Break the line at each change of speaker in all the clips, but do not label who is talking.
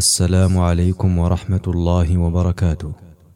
السلام عليكم ورحمة الله وبركاته.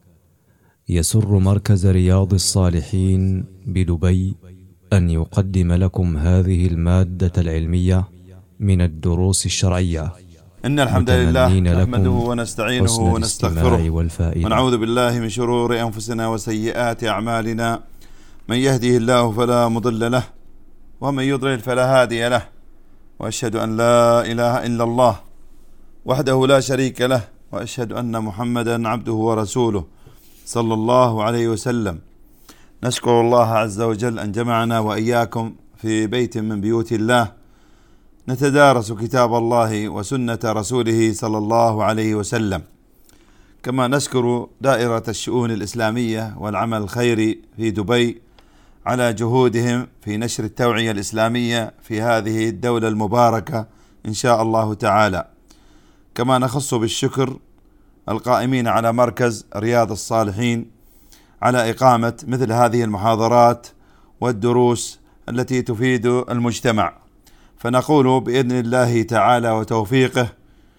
يسر مركز رياض الصالحين بدبي أن يقدم لكم هذه المادة العلمية من الدروس الشرعية.
إن الحمد لله نحمده ونستعينه ونستغفره ونعوذ بالله من شرور أنفسنا وسيئات أعمالنا. من يهده الله فلا مضل له ومن يضلل فلا هادي له، وأشهد أن لا إله إلا الله وحده لا شريك له، وأشهد أن محمدا عبده ورسوله صلى الله عليه وسلم. نشكر الله عز وجل أن جمعنا وإياكم في بيت من بيوت الله نتدارس كتاب الله وسنة رسوله صلى الله عليه وسلم. كما نشكر دائرة الشؤون الإسلامية والعمل الخيري في دبي على جهودهم في نشر التوعية الإسلامية في هذه الدولة المباركة إن شاء الله تعالى. كما نخص بالشكر القائمين على مركز رياض الصالحين على إقامة مثل هذه المحاضرات والدروس التي تفيد المجتمع. فنقول بإذن الله تعالى وتوفيقه: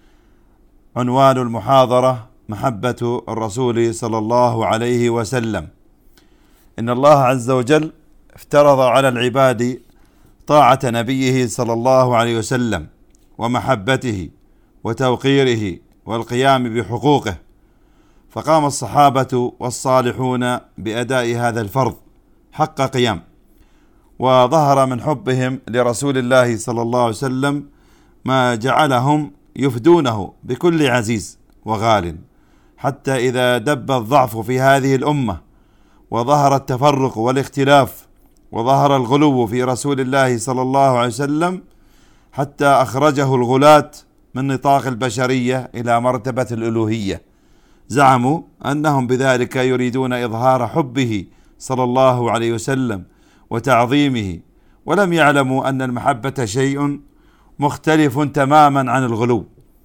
عنوان المحاضرة محبة الرسول صلى الله عليه وسلم. إن الله عز وجل افترض على العباد طاعة نبيه صلى الله عليه وسلم ومحبته وتوقيره والقيام بحقوقه، فقام الصحابة والصالحون بأداء هذا الفرض حق قيام، وظهر من حبهم لرسول الله صلى الله عليه وسلم ما جعلهم يفدونه بكل عزيز وغال، حتى إذا دب الضعف في هذه الأمة وظهر التفرق والاختلاف وظهر الغلو في رسول الله صلى الله عليه وسلم، حتى أخرجه الغلاة من نطاق البشرية إلى مرتبة الألوهية، زعموا أنهم بذلك يريدون إظهار حبه صلى الله عليه وسلم وتعظيمه، ولم يعلموا أن المحبة شيء مختلف تماما عن الغلو،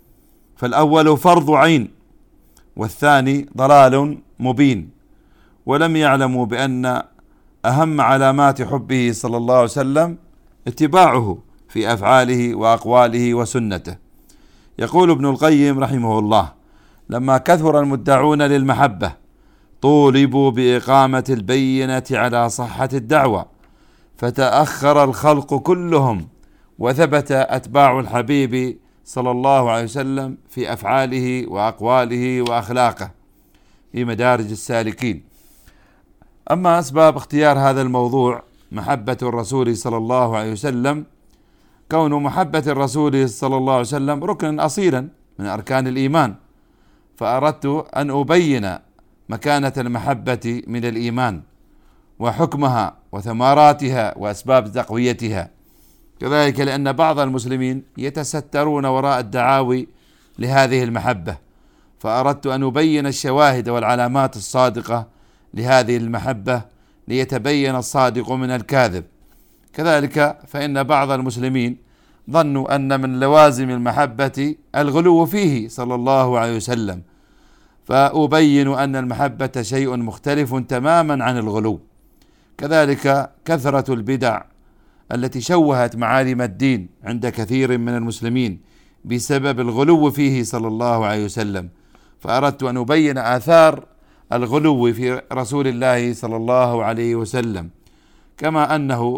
فالأول فرض عين والثاني ضلال مبين. ولم يعلموا بأن أهم علامات حبه صلى الله عليه وسلم اتباعه في أفعاله وأقواله وسنته. يقول ابن القيم رحمه الله: لما كثر المدعون للمحبة طولبوا بإقامة البينة على صحة الدعوة، فتأخر الخلق كلهم، وثبت أتباع الحبيب صلى الله عليه وسلم في أفعاله وأقواله وأخلاقه في مدارج السالكين. أما أسباب اختيار هذا الموضوع محبة الرسول صلى الله عليه وسلم، كون محبة الرسول صلى الله عليه وسلم ركنا أصيلا من أركان الإيمان، فأردت أن أبين مكانة المحبة من الإيمان وحكمها وثمراتها وأسباب تقويتها. كذلك لأن بعض المسلمين يتسترون وراء الدعاوي لهذه المحبة، فأردت أن أبين الشواهد والعلامات الصادقة لهذه المحبة ليتبين الصادق من الكاذب. كذلك فإن بعض المسلمين ظنوا أن من لوازم المحبة الغلو فيه صلى الله عليه وسلم، فأبين أن المحبة شيء مختلف تماما عن الغلو. كذلك كثرة البدع التي شوهت معالم الدين عند كثير من المسلمين بسبب الغلو فيه صلى الله عليه وسلم، فأردت أن أبين آثار الغلو في رسول الله صلى الله عليه وسلم. كما أنه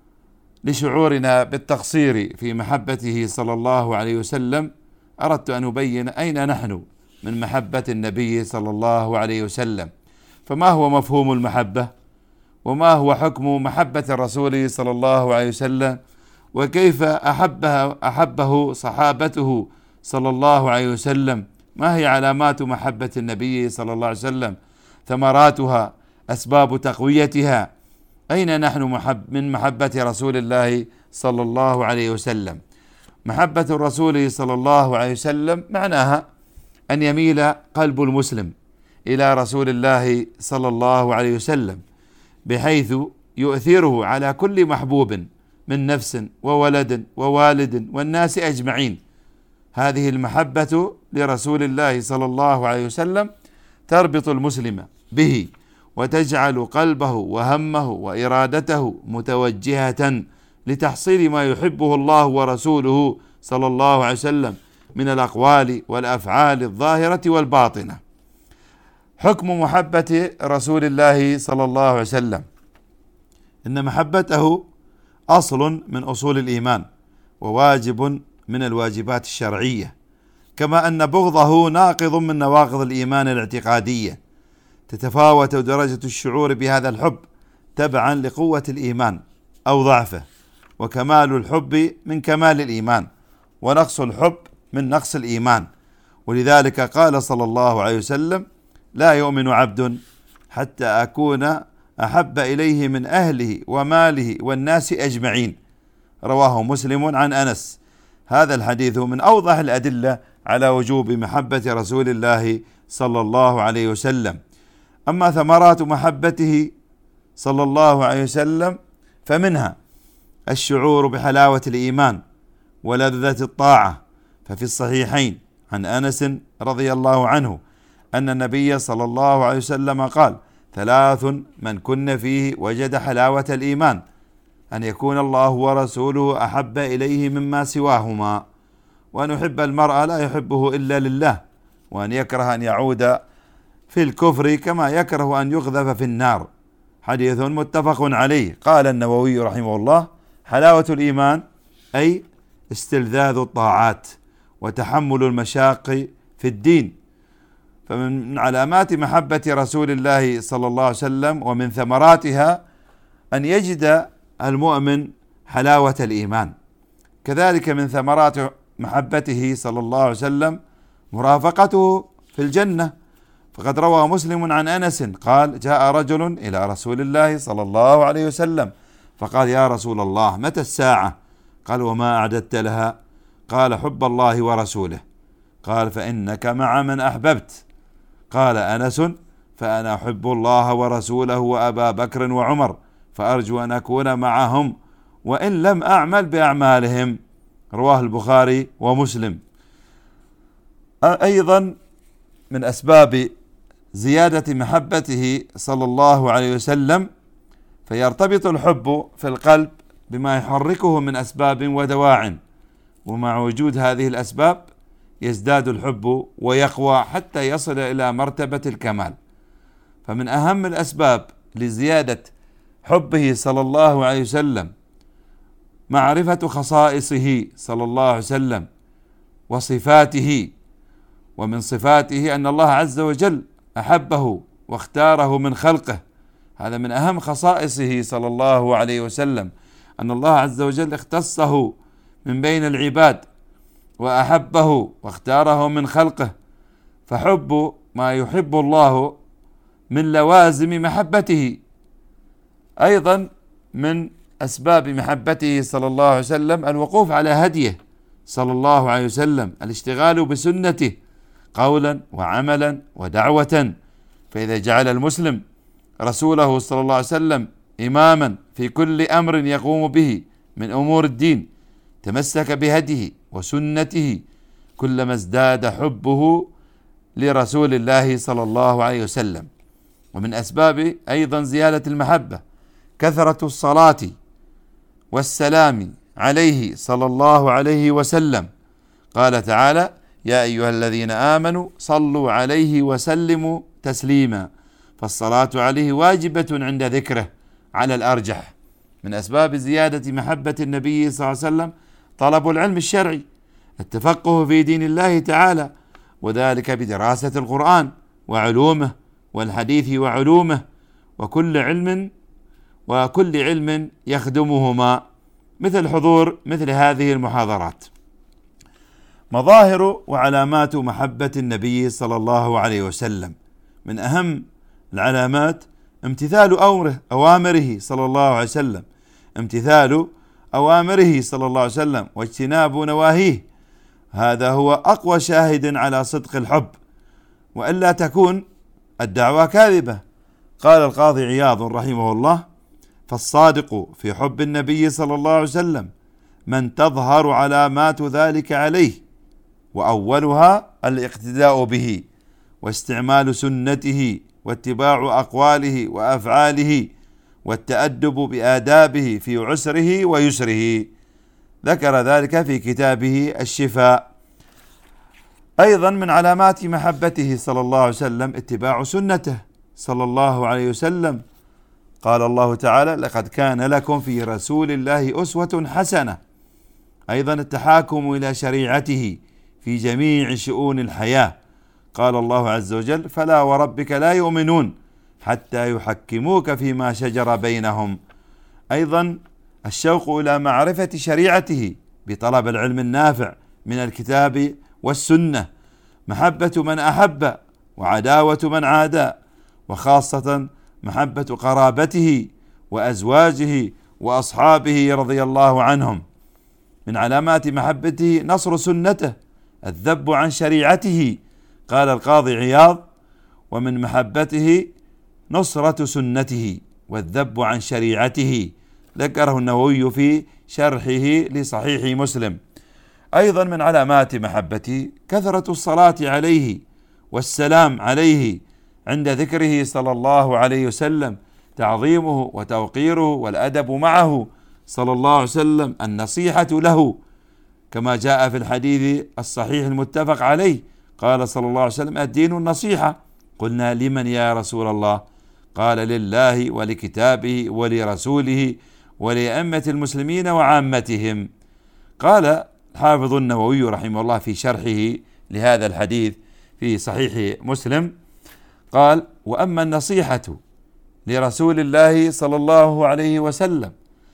لشعورنا بالتقصير في محبته صلى الله عليه وسلم، أردت أن أبين أين نحن من محبة النبي صلى الله عليه وسلم، فما هو مفهوم المحبة، وما هو حكم محبة الرسول صلى الله عليه وسلم، وكيف أحبه صحابته صلى الله عليه وسلم، ما هي علامات محبة النبي صلى الله عليه وسلم، ثمراتها، أسباب تقويتها، أين نحن من محبة رسول الله صلى الله عليه وسلم. محبة الرسول صلى الله عليه وسلم معناها أن يميل قلب المسلم إلى رسول الله صلى الله عليه وسلم، بحيث يؤثره على كل محبوب من نفس وولد ووالد والناس أجمعين. هذه المحبة لرسول الله صلى الله عليه وسلم تربط المسلم به، وتجعل قلبه وهمه وإرادته متوجهة لتحصيل ما يحبه الله ورسوله صلى الله عليه وسلم من الأقوال والأفعال الظاهرة والباطنة. حكم محبة رسول الله صلى الله عليه وسلم: إن محبته أصل من أصول الإيمان وواجب من الواجبات الشرعية، كما أن بغضه ناقض من نواقض الإيمان الاعتقادية. تتفاوت درجة الشعور بهذا الحب تبعا لقوة الإيمان أو ضعفه، وكمال الحب من كمال الإيمان، ونقص الحب من نقص الإيمان. ولذلك قال صلى الله عليه وسلم: لا يؤمن عبد حتى أكون أحب إليه من أهله وماله والناس أجمعين. رواه مسلم عن أنس. هذا الحديث من أوضح الأدلة على وجوب محبة رسول الله صلى الله عليه وسلم. أما ثمرات محبته صلى الله عليه وسلم فمنها الشعور بحلاوة الإيمان ولذة الطاعة. ففي الصحيحين عن أنس رضي الله عنه أن النبي صلى الله عليه وسلم قال: 3 من كن فيه وجد حلاوة الإيمان: أن يكون الله ورسوله أحب إليه مما سواهما، وأن يحب المرء لا يحبه إلا لله، وأن يكره أن يعود في الكفر كما يكره أن يقذف في النار. حديث متفق عليه. قال النووي رحمه الله: حلاوة الإيمان أي استلذاذ الطاعات وتحمل المشاق في الدين. فمن علامات محبة رسول الله صلى الله عليه وسلم ومن ثمراتها أن يجد المؤمن حلاوة الإيمان. كذلك من ثمرات محبته صلى الله عليه وسلم مرافقته في الجنة. فقد روى مسلم عن أنس قال: جاء رجل إلى رسول الله صلى الله عليه وسلم فقال: يا رسول الله، متى الساعة؟ قال: وما أعددت لها؟ قال: حب الله ورسوله. قال: فإنك مع من أحببت. قال أنس: فأنا أحب الله ورسوله وأبا بكر وعمر، فأرجو أن أكون معهم وإن لم أعمل بأعمالهم. رواه البخاري ومسلم. أيضا من أسباب زيادة محبته صلى الله عليه وسلم فيرتبط الحب في القلب بما يحركه من أسباب ودواع، ومع وجود هذه الأسباب يزداد الحب ويقوى حتى يصل إلى مرتبة الكمال. فمن أهم الأسباب لزيادة حبه صلى الله عليه وسلم معرفة خصائصه صلى الله عليه وسلم وصفاته. ومن صفاته أن الله عز وجل أحبه واختاره من خلقه. هذا من أهم خصائصه صلى الله عليه وسلم، أن الله عز وجل اختصه من بين العباد وأحبه واختاره من خلقه. فحب ما يحب الله من لوازم محبته. أيضا من أسباب محبته صلى الله عليه وسلم الوقوف على هديه صلى الله عليه وسلم، الاشتغال بسنته قولا وعملا ودعوة. فإذا جعل المسلم رسوله صلى الله عليه وسلم إماما في كل أمر يقوم به من أمور الدين، تمسك بهديه وسنته، كلما ازداد حبه لرسول الله صلى الله عليه وسلم. ومن أسباب أيضا زيادة المحبة كثرة الصلاة والسلام عليه صلى الله عليه وسلم. قال تعالى: يا أيها الذين آمنوا صلوا عليه وسلموا تسليما. فالصلاة عليه واجبة عند ذكره على الأرجح. من أسباب زيادة محبة النبي صلى الله عليه وسلم طلب العلم الشرعي، التفقه في دين الله تعالى، وذلك بدراسة القرآن وعلومه والحديث وعلومه، وكل علم يخدمهما، مثل حضور مثل هذه المحاضرات. مظاهر وعلامات محبة النبي صلى الله عليه وسلم: من أهم العلامات امتثال أوامره صلى الله عليه وسلم، امتثال أوامره صلى الله عليه وسلم واجتناب نواهيه. هذا هو أقوى شاهد على صدق الحب، وإلا تكون الدعوة كاذبة. قال القاضي عياض رحمه الله: فالصادق في حب النبي صلى الله عليه وسلم من تظهر علامات ذلك عليه، وأولها الاقتداء به واستعمال سنته واتباع أقواله وأفعاله والتأدب بآدابه في عسره ويسره. ذكر ذلك في كتابه الشفاء. أيضا من علامات محبته صلى الله عليه وسلم اتباع سنته صلى الله عليه وسلم. قال الله تعالى: لقد كان لكم في رسول الله أسوة حسنة. أيضا التحاكم إلى شريعته في جميع شؤون الحياة. قال الله عز وجل: فلا وربك لا يؤمنون حتى يحكموك فيما شجر بينهم. أيضا الشوق إلى معرفة شريعته بطلب العلم النافع من الكتاب والسنة. محبة من أحب وعداوة من عادى، وخاصة محبة قرابته وأزواجه وأصحابه رضي الله عنهم. من علامات محبته نصر سنته، الذب عن شريعته. قال القاضي عياض: ومن محبته نصرة سنته والذب عن شريعته. ذكره النووي في شرحه لصحيح مسلم. أيضا من علامات محبته كثرة الصلاة عليه والسلام عليه عند ذكره صلى الله عليه وسلم، تعظيمه وتوقيره والأدب معه صلى الله عليه وسلم، النصيحة له كما جاء في الحديث الصحيح المتفق عليه. قال صلى الله عليه وسلم: الدين النصيحة. قلنا: لمن يا رسول الله؟ قال: لله ولكتابه ولرسوله ولأئمة المسلمين وعامتهم. قال حافظ النووي رحمه الله في شرحه لهذا الحديث في صحيح مسلم، قال: وأما النصيحة لرسول الله صلى الله عليه وسلم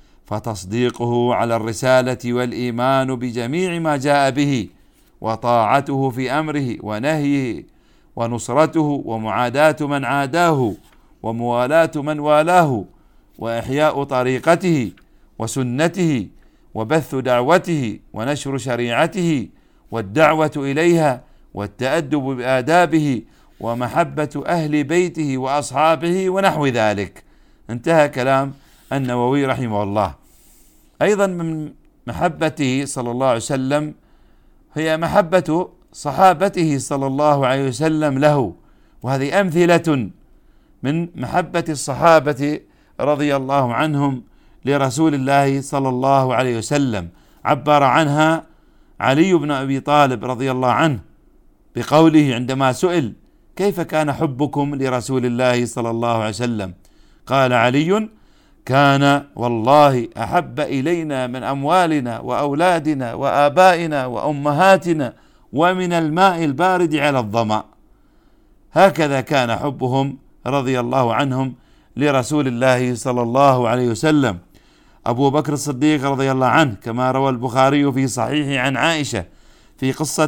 فتصديقه على الرسالة والإيمان بجميع ما جاء به، وطاعته في أمره ونهيه، ونصرته ومعاداة من عاداه، وموالاة من والاه، وإحياء طريقته وسنته، وبث دعوته ونشر شريعته، والدعوة إليها، والتأدب بآدابه، ومحبة أهل بيته وأصحابه ونحو ذلك. انتهى كلام النووي رحمه الله. أيضا من محبته صلى الله عليه وسلم هي محبة صحابته صلى الله عليه وسلم له، وهذه أمثلة من محبة الصحابة رضي الله عنهم لرسول الله صلى الله عليه وسلم. عبر عنها علي بن أبي طالب رضي الله عنه بقوله عندما سئل: كيف كان حبكم لرسول الله صلى الله عليه وسلم؟ قال علي: كان والله أحب إلينا من أموالنا وأولادنا وآبائنا وأمهاتنا ومن الماء البارد على الظمأ. هكذا كان حبهم رضي الله عنهم لرسول الله صلى الله عليه وسلم. أبو بكر الصديق رضي الله عنه كما روى البخاري في صحيحه عن عائشة في قصة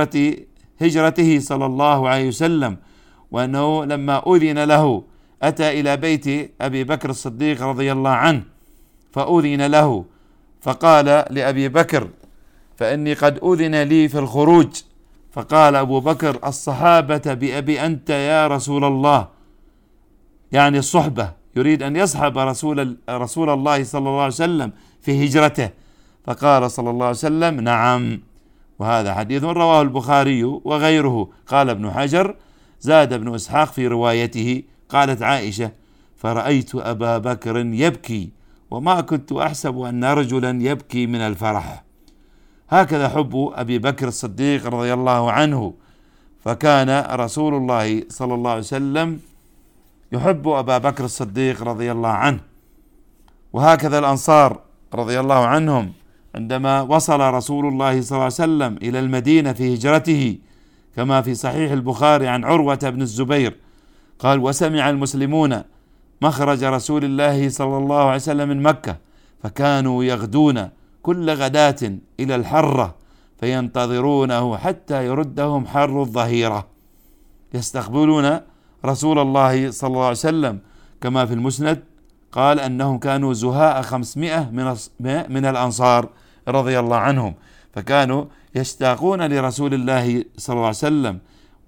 هجرته صلى الله عليه وسلم، وأنه لما أذن له أتى إلى بيت أبي بكر الصديق رضي الله عنه فأذن له، فقال لأبي بكر: فإني قد أذن لي في الخروج. فقال أبو بكر: الصحابة بأبي أنت يا رسول الله، يعني الصحبة، يريد أن يصحب رسول الله صلى الله عليه وسلم في هجرته. فقال صلى الله عليه وسلم: نعم. وهذا حديث رواه البخاري وغيره. قال ابن حجر: زاد ابن إسحاق في روايته، قالت عائشة: فرأيت أبا بكر يبكي وما كنت أحسب أن رجلا يبكي من الفرح. هكذا حب أبي بكر الصديق رضي الله عنه. فكان رسول الله صلى الله عليه وسلم يحب أبا بكر الصديق رضي الله عنه. وهكذا الأنصار رضي الله عنهم عندما وصل رسول الله صلى الله عليه وسلم إلى المدينة في هجرته، كما في صحيح البخاري عن عروة بن الزبير قال: وسمع المسلمون مخرج رسول الله صلى الله عليه وسلم من مكة، فكانوا يغدون كل غداة إلى الحرة فينتظرونه حتى يردهم حر الظهيرة، يستقبلون رسول الله صلى الله عليه وسلم. كما في المسند قال أنهم كانوا زهاء 500 من الأنصار رضي الله عنهم، فكانوا يشتاقون لرسول الله صلى الله عليه وسلم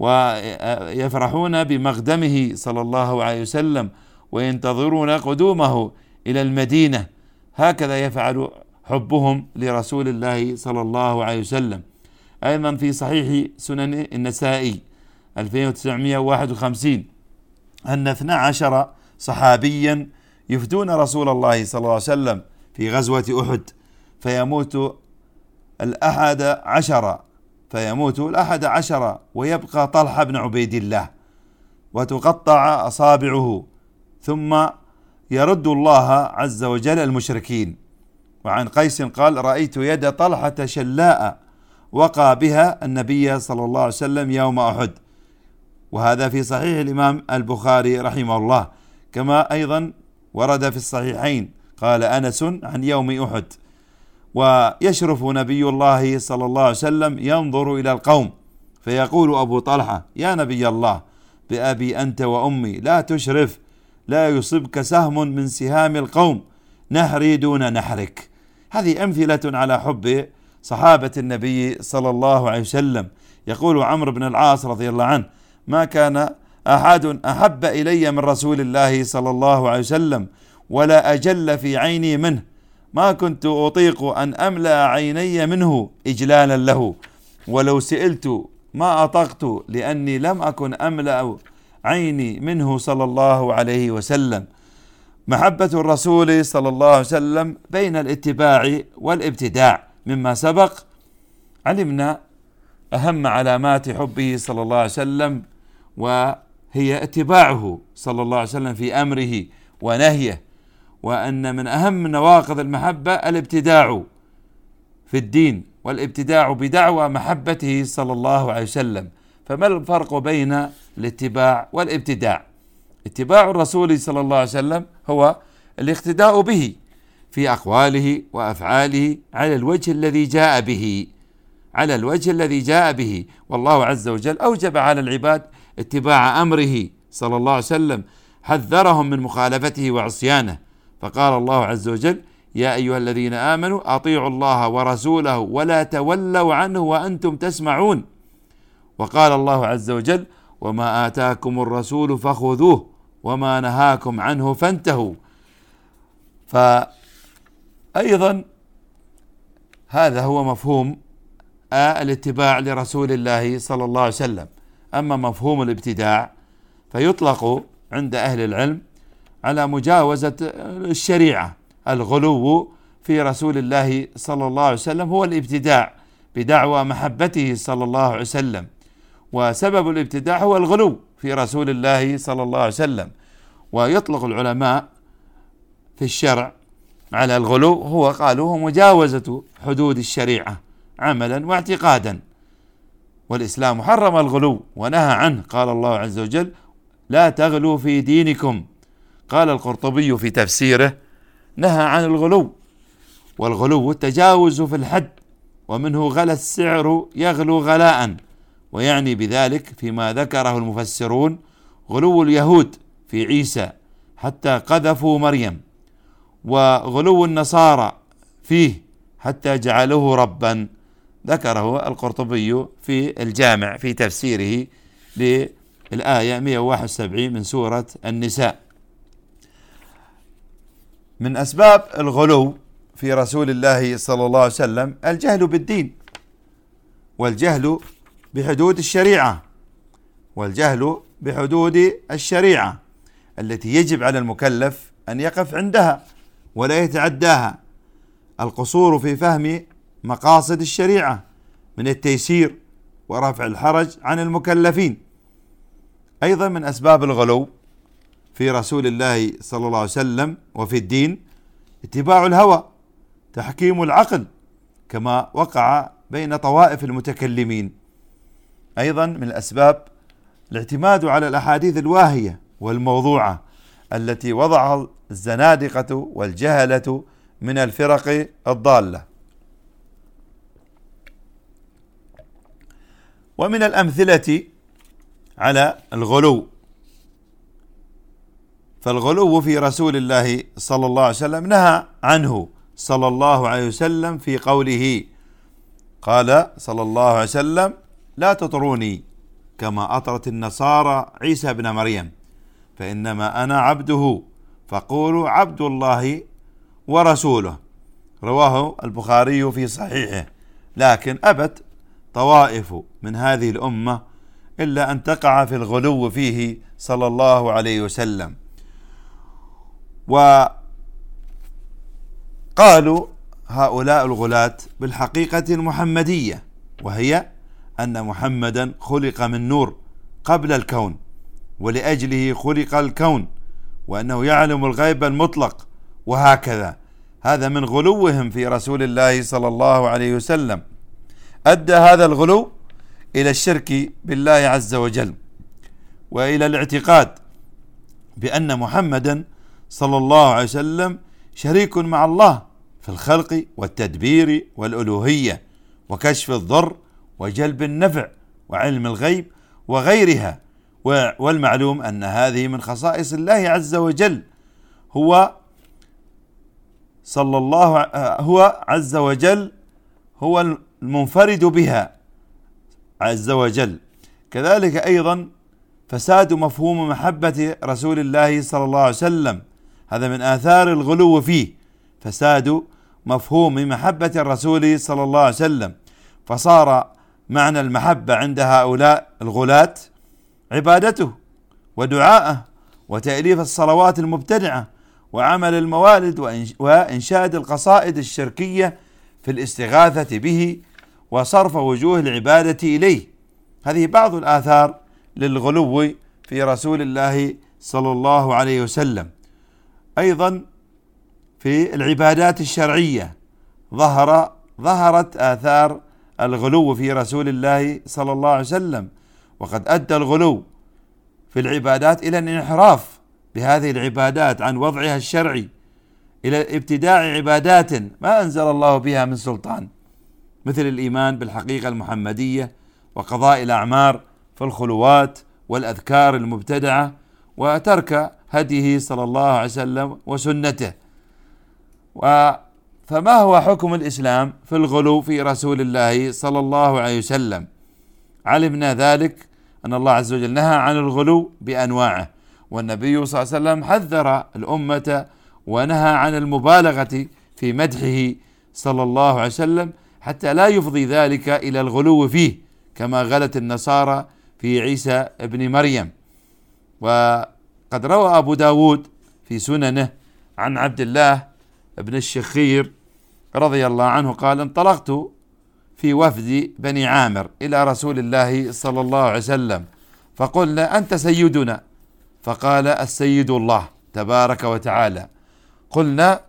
ويفرحون بمقدمه صلى الله عليه وسلم وينتظرون قدومه إلى المدينة. هكذا يفعل حبهم لرسول الله صلى الله عليه وسلم. أيضا في صحيح سنن النسائي 2951 أن 12 صحابيا يفدون رسول الله صلى الله عليه وسلم في غزوة أحد، فيموت 11 فيموت 11 ويبقى طلحة بن عبيد الله وتقطع أصابعه، ثم يرد الله عز وجل المشركين. وعن قيس قال: رأيت يد طلحة شلاء وقى بها النبي صلى الله عليه وسلم يوم أحد. وهذا في صحيح الإمام البخاري رحمه الله، كما أيضا ورد في الصحيحين قال أنس عن يوم أحد. ويشرف نبي الله صلى الله عليه وسلم ينظر إلى القوم فيقول أبو طلحة: يا نبي الله، بأبي أنت وأمي لا تشرف، لا يصبك سهم من سهام القوم، نحري دون نحرك. هذه أمثلة على حب صحابة النبي صلى الله عليه وسلم. يقول عمرو بن العاص رضي الله عنه: ما كان أحد أحب إلي من رسول الله صلى الله عليه وسلم ولا أجل في عيني منه، ما كنت أطيق أن أملأ عيني منه إجلالا له، ولو سئلت ما أطقت، لأني لم أكن أملأ عيني منه صلى الله عليه وسلم. محبة الرسول صلى الله عليه وسلم بين الاتباع والابتداع. مما سبق علمنا أهم علامات حبه صلى الله عليه وسلم، وهي اتباعه صلى الله عليه وسلم في أمره ونهيه، وأن من أهم نواقض المحبة الابتداع في الدين والابتداع بدعوى محبته صلى الله عليه وسلم. فما الفرق بين الاتباع والابتداع؟ اتباع الرسول صلى الله عليه وسلم هو الاقتداء به في أقواله وأفعاله على الوجه الذي جاء به، والله عز وجل أوجب على العباد اتباع أمره صلى الله عليه وسلم، حذرهم من مخالفته وعصيانه، فقال الله عز وجل: يا أيها الذين آمنوا أطيعوا الله ورسوله ولا تولوا عنه وأنتم تسمعون. وقال الله عز وجل: وما آتاكم الرسول فخذوه وما نهاكم عنه فانتهوا. فأيضا هذا هو مفهوم الاتباع لرسول الله صلى الله عليه وسلم. أما مفهوم الابتداع فيطلق عند أهل العلم على مجاوزة الشريعة. الغلو في رسول الله صلى الله عليه وسلم هو الابتداع بدعوى محبته صلى الله عليه وسلم، وسبب الابتداع هو الغلو في رسول الله صلى الله عليه وسلم. ويطلق العلماء في الشرع على الغلو هو قالوا مجاوزة حدود الشريعة عملا واعتقادا، والإسلام حرم الغلو ونهى عنه. قال الله عز وجل: لا تغلوا في دينكم. قال القرطبي في تفسيره: نهى عن الغلو، والغلو التجاوز في الحد، ومنه غلا السعر يغلو غلاء، ويعني بذلك فيما ذكره المفسرون غلو اليهود في عيسى حتى قذفوا مريم، وغلو النصارى فيه حتى جعلوه ربا. ذكره القرطبي في الجامع في تفسيره للآية 171 من سورة النساء. من أسباب الغلو في رسول الله صلى الله عليه وسلم الجهل بالدين، والجهل بحدود الشريعة التي يجب على المكلف أن يقف عندها ولا يتعداها. القصور في فهم مقاصد الشريعة من التيسير ورفع الحرج عن المكلفين. أيضا من أسباب الغلو في رسول الله صلى الله عليه وسلم وفي الدين اتباع الهوى، تحكيم العقل، كما وقع بين طوائف المتكلمين. أيضا من الأسباب الاعتماد على الأحاديث الواهية والموضوعة التي وضعها الزنادقة والجهلة من الفرق الضالة. ومن الأمثلة على الغلو، فالغلو في رسول الله صلى الله عليه وسلم نهى عنه صلى الله عليه وسلم في قوله، قال صلى الله عليه وسلم: لا تطروني كما أطرت النصارى عيسى بن مريم، فإنما أنا عبده فقولوا عبد الله ورسوله. رواه البخاري في صحيحه. لكن أبت طوائف من هذه الأمة إلا أن تقع في الغلو فيه صلى الله عليه وسلم. وقالوا هؤلاء الغلاة بالحقيقة المحمدية، وهي أن محمدا خلق من نور قبل الكون، ولأجله خلق الكون، وأنه يعلم الغيب المطلق، وهكذا. هذا من غلوهم في رسول الله صلى الله عليه وسلم. أدى هذا الغلو إلى الشرك بالله عز وجل، وإلى الاعتقاد بأن محمدا صلى الله عليه وسلم شريك مع الله في الخلق والتدبير والألوهية وكشف الضر وجلب النفع وعلم الغيب وغيرها. والمعلوم أن هذه من خصائص الله عز وجل، هو عز وجل هو المنفرد بها عز وجل. كذلك أيضا فساد مفهوم محبة رسول الله صلى الله عليه وسلم، هذا من آثار الغلو فيه، فساد مفهوم محبة الرسول صلى الله عليه وسلم. فصار معنى المحبة عند هؤلاء الغلاة عبادته ودعاءه وتأليف الصلوات المبتدعة وعمل الموالد وإنشاد القصائد الشركية في الاستغاثة به وصرف وجوه العبادة إليه. هذه بعض الآثار للغلو في رسول الله صلى الله عليه وسلم. أيضا في العبادات الشرعية ظهرت آثار الغلو في رسول الله صلى الله عليه وسلم، وقد أدى الغلو في العبادات إلى الانحراف بهذه العبادات عن وضعها الشرعي، إلى ابتداع عبادات ما أنزل الله بها من سلطان، مثل الإيمان بالحقيقة المحمدية وقضاء الأعمار في الخلوات والأذكار المبتدعة، وترك هديه صلى الله عليه وسلم وسنته. فما هو حكم الإسلام في الغلو في رسول الله صلى الله عليه وسلم؟ علمنا ذلك أن الله عز وجل نهى عن الغلو بأنواعه، والنبي صلى الله عليه وسلم حذر الأمة ونهى عن المبالغة في مدحه صلى الله عليه وسلم حتى لا يفضي ذلك إلى الغلو فيه، كما غلت النصارى في عيسى ابن مريم. وقد روى أبو داود في سننه عن عبد الله بن الشخير رضي الله عنه قال: انطلقت في وفد بني عامر إلى رسول الله صلى الله عليه وسلم، فقلنا: أنت سيدنا؟ فقال: السيد الله تبارك وتعالى. قلنا: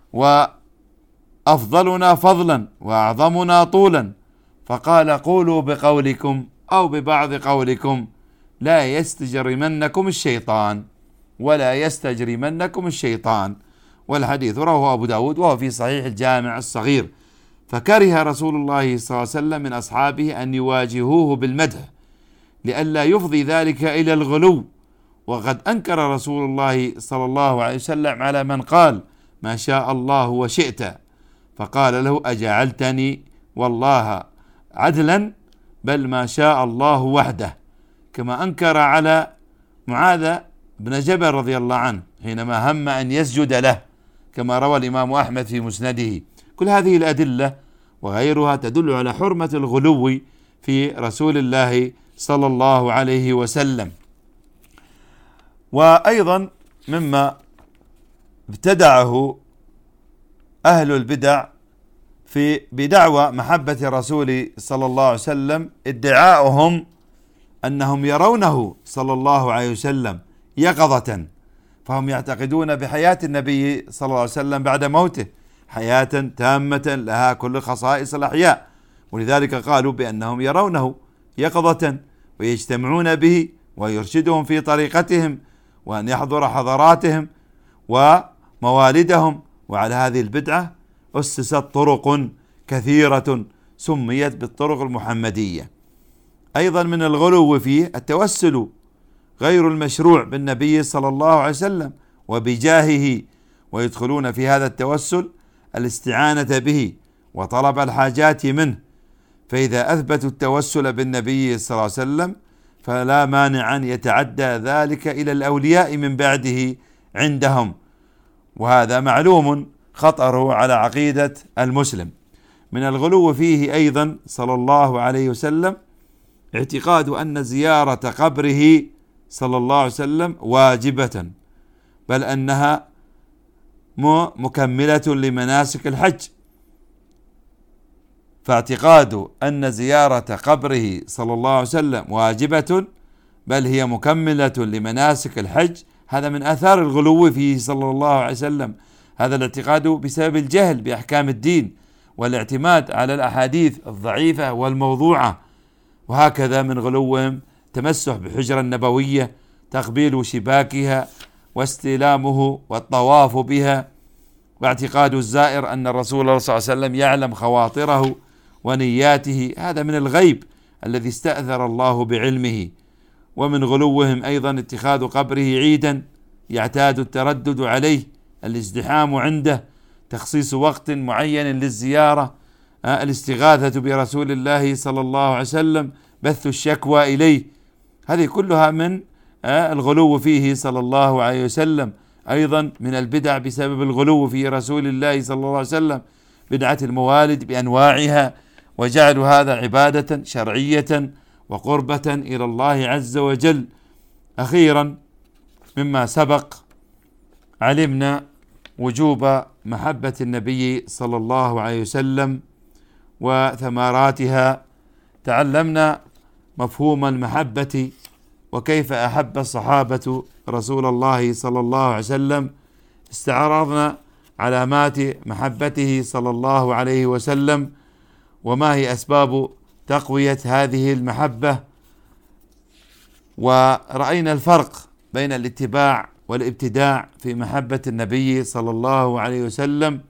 وأفضلنا فضلا وأعظمنا طولا؟ فقال: قولوا بقولكم أو ببعض قولكم، لا يستجرمنكم الشيطان ولا يستجرمنكم الشيطان. والحديث رواه أبو داود وهو في صحيح الجامع الصغير. فكره رسول الله صلى الله عليه وسلم من أصحابه أن يواجهوه بالمدح لئلا يفضي ذلك إلى الغلو، وقد أنكر رسول الله صلى الله عليه وسلم على من قال: ما شاء الله وشئت، فقال له: أجعلتني والله عدلا؟ بل ما شاء الله وحده. كما أنكر على معاذ بن جبل رضي الله عنه حينما هم أن يسجد له، كما روى الإمام أحمد في مسنده. كل هذه الأدلة وغيرها تدل على حرمة الغلو في رسول الله صلى الله عليه وسلم. وأيضا مما ابتدعه أهل البدع بدعوى محبة الرسول صلى الله عليه وسلم ادعاؤهم أنهم يرونه صلى الله عليه وسلم يقظة، فهم يعتقدون بحياة النبي صلى الله عليه وسلم بعد موته حياة تامة لها كل خصائص الأحياء، ولذلك قالوا بأنهم يرونه يقظة ويجتمعون به ويرشدهم في طريقتهم وأن يحضر حضراتهم وموالدهم. وعلى هذه البدعة أسست طرق كثيرة سميت بالطرق المحمدية. أيضا من الغلو فيه التوسل غير المشروع بالنبي صلى الله عليه وسلم وبجاهه، ويدخلون في هذا التوسل الاستعانة به وطلب الحاجات منه. فإذا أثبتوا التوسل بالنبي صلى الله عليه وسلم فلا مانع أن يتعدى ذلك إلى الأولياء من بعده عندهم، وهذا معلوم خطره على عقيدة المسلم. من الغلو فيه أيضا صلى الله عليه وسلم اعتقاد أن زيارة قبره صلى الله عليه وسلم واجبة، بل أنها مكملة لمناسك الحج، فاعتقاد أن زيارة قبره صلى الله عليه وسلم واجبة بل هي مكملة لمناسك الحج، هذا من آثار الغلو فيه صلى الله عليه وسلم. هذا الاعتقاد بسبب الجهل بأحكام الدين والاعتماد على الأحاديث الضعيفة والموضوعة. وهكذا من غلوهم تمسح بالحجرة النبوية، تقبيل شباكها واستلامه والطواف بها، واعتقاد الزائر أن الرسول صلى الله عليه وسلم يعلم خواطره ونياته، هذا من الغيب الذي استأثر الله بعلمه. ومن غلوهم أيضا اتخاذ قبره عيدا يعتاد التردد عليه، الازدحام عنده، تخصيص وقت معين للزيارة، الاستغاثة برسول الله صلى الله عليه وسلم، بث الشكوى إليه، هذه كلها من الغلو فيه صلى الله عليه وسلم. أيضا من البدع بسبب الغلو في رسول الله صلى الله عليه وسلم بدعة الموالد بأنواعها، وجعل هذا عبادة شرعية وقربة إلى الله عز وجل. أخيرا مما سبق علمنا وجوب محبة النبي صلى الله عليه وسلم وثمراتها، تعلمنا مفهوم المحبة وكيف أحب الصحابة رسول الله صلى الله عليه وسلم، استعرضنا علامات محبته صلى الله عليه وسلم وما هي أسباب تقوية هذه المحبة، ورأينا الفرق بين الاتباع والابتداع في محبة النبي صلى الله عليه وسلم،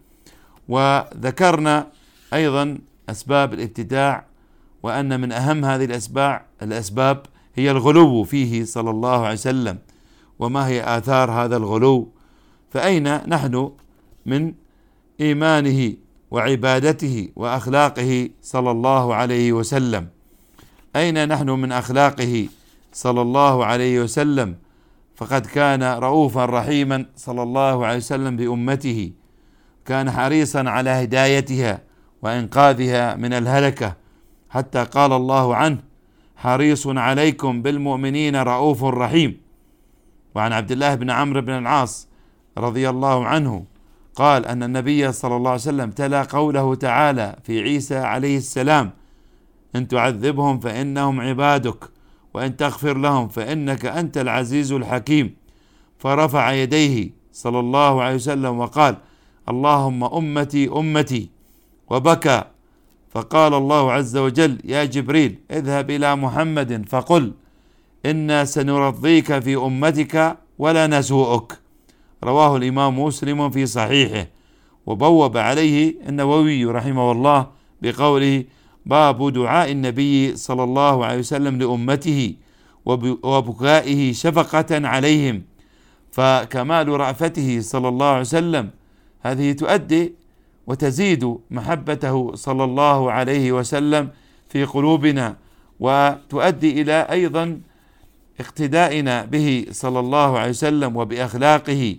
وذكرنا أيضا أسباب الابتداع، وأن من أهم هذه الأسباب هي الغلو فيه صلى الله عليه وسلم. وما هي آثار هذا الغلو؟ فأين نحن من إيمانه وعبادته وأخلاقه صلى الله عليه وسلم؟ أين نحن من أخلاقه صلى الله عليه وسلم؟ فقد كان رؤوفا رحيما صلى الله عليه وسلم بأمته، كان حريصا على هدايتها وإنقاذها من الهلكة، حتى قال الله عنه: حريص عليكم بالمؤمنين رؤوف رحيم. وعن عبد الله بن عمرو بن العاص رضي الله عنه قال أن النبي صلى الله عليه وسلم تلا قوله تعالى في عيسى عليه السلام: إن تعذبهم فإنهم عبادك وإن تغفر لهم فإنك أنت العزيز الحكيم، فرفع يديه صلى الله عليه وسلم وقال: اللهم أمتي أمتي، وبكى. فقال الله عز وجل: يا جبريل اذهب إلى محمد فقل إنا سنرضيك في أمتك ولا نسوءك. رواه الإمام مسلم في صحيحه. وبوب عليه النووي رحمه الله بقوله: باب دعاء النبي صلى الله عليه وسلم لأمته وبكائه شفقة عليهم. فكمال رأفته صلى الله عليه وسلم هذه تؤدي وتزيد محبته صلى الله عليه وسلم في قلوبنا، وتؤدي إلى أيضا اقتدائنا به صلى الله عليه وسلم وبأخلاقه.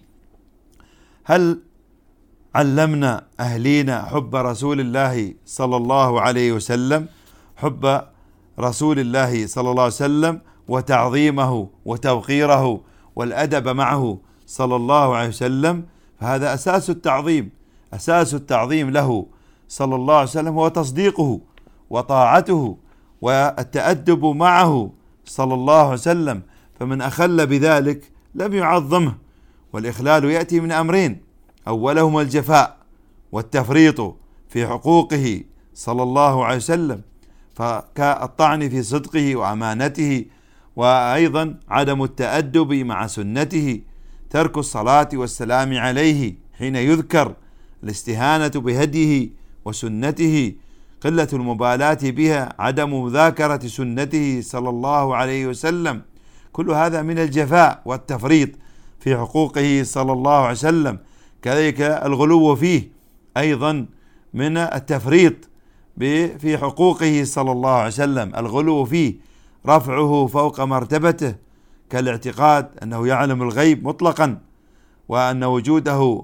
هل علمنا أهلينا حب رسول الله صلى الله عليه وسلم، حب رسول الله صلى الله عليه وسلم وتعظيمه وتوقيره والأدب معه صلى الله عليه وسلم؟ فهذا أساس التعظيم، أساس التعظيم له صلى الله عليه وسلم هو تصديقه وطاعته والتأدب معه صلى الله عليه وسلم. فمن أخل بذلك لم يعظمه. والإخلال يأتي من أمرين: أولهما الجفاء والتفريط في حقوقه صلى الله عليه وسلم، فكالطعن في صدقه وأمانته، وأيضا عدم التأدب مع سنته، ترك الصلاة والسلام عليه حين يذكر، الاستهانة بهديه وسنته، قلة المبالاة بها، عدم مذاكرة سنته صلى الله عليه وسلم، كل هذا من الجفاء والتفريط في حقوقه صلى الله عليه وسلم. كذلك الغلو فيه أيضا من التفريط في حقوقه صلى الله عليه وسلم، الغلو فيه رفعه فوق مرتبته، كالاعتقاد أنه يعلم الغيب مطلقا، وأن وجوده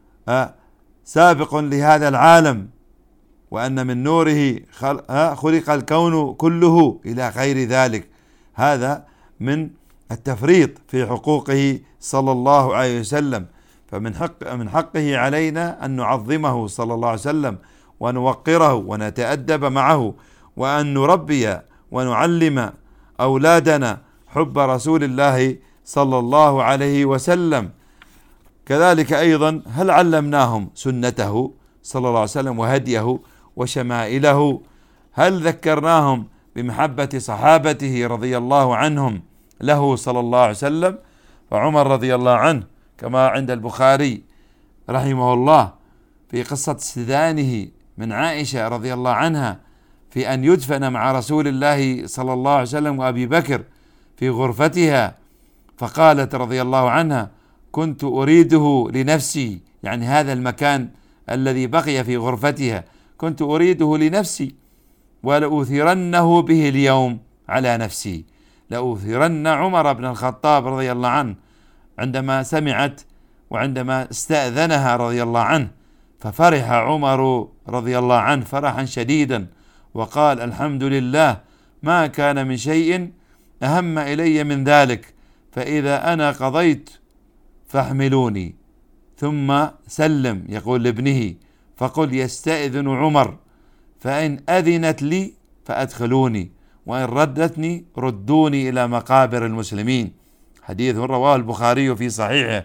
سابق لهذا العالم، وأن من نوره خلق الكون كله إلى غير ذلك. هذا من التفريط في حقوقه صلى الله عليه وسلم. فمن حقه علينا أن نعظمه صلى الله عليه وسلم ونوقره ونتأدب معه، وأن نربي ونعلم أولادنا حب رسول الله صلى الله عليه وسلم. كذلك أيضا هل علمناهم سنته صلى الله عليه وسلم وهديه وشمائله؟ هل ذكرناهم بمحبة صحابته رضي الله عنهم له صلى الله عليه وسلم؟ فعمر رضي الله عنه كما عند البخاري رحمه الله في قصة استئذانه من عائشة رضي الله عنها في أن يدفن مع رسول الله صلى الله عليه وسلم وأبي بكر في غرفتها، فقالت رضي الله عنها: كنت أريده لنفسي، يعني هذا المكان الذي بقي في غرفتها كنت أريده لنفسي، ولأثيرنه به اليوم على نفسي. لأثيرن عمر بن الخطاب رضي الله عنه عندما سمعت وعندما استأذنها رضي الله عنه، ففرح عمر رضي الله عنه فرحا شديدا وقال: الحمد لله، ما كان من شيء أهم إلي من ذلك، فإذا أنا قضيت فاحملوني. ثم سلم يقول لابنه: فقل يستأذن عمر، فإن أذنت لي فأدخلوني، وإن ردتني ردوني إلى مقابر المسلمين. حديث رواه البخاري في صحيحه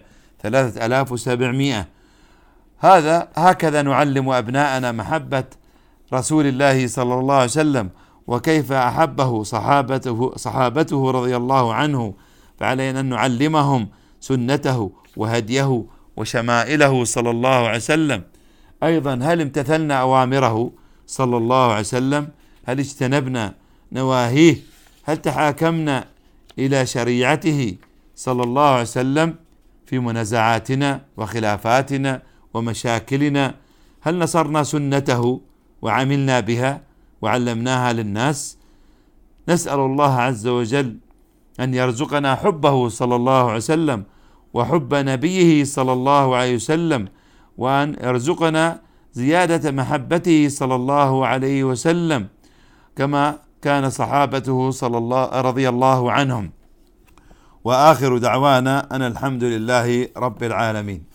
3700. هكذا نعلم أبناءنا محبة رسول الله صلى الله عليه وسلم، وكيف أحبه صحابته رضي الله عنه، فعلينا أن نعلمهم سنته وهديه وشمائله صلى الله عليه وسلم. أيضا هل امتثلنا أوامره صلى الله عليه وسلم؟ هل اجتنبنا نواهيه؟ هل تحاكمنا إلى شريعته صلى الله عليه وسلم في منازعاتنا وخلافاتنا ومشاكلنا؟ هل نصرنا سنته وعملنا بها وعلمناها للناس؟ نسأل الله عز وجل أن يرزقنا حبه صلى الله عليه وسلم وحب نبيه صلى الله عليه وسلم، وأن يرزقنا زيادة محبته صلى الله عليه وسلم كما كان صحابته رضي الله عنهم. وآخر دعوانا أن الحمد لله رب العالمين.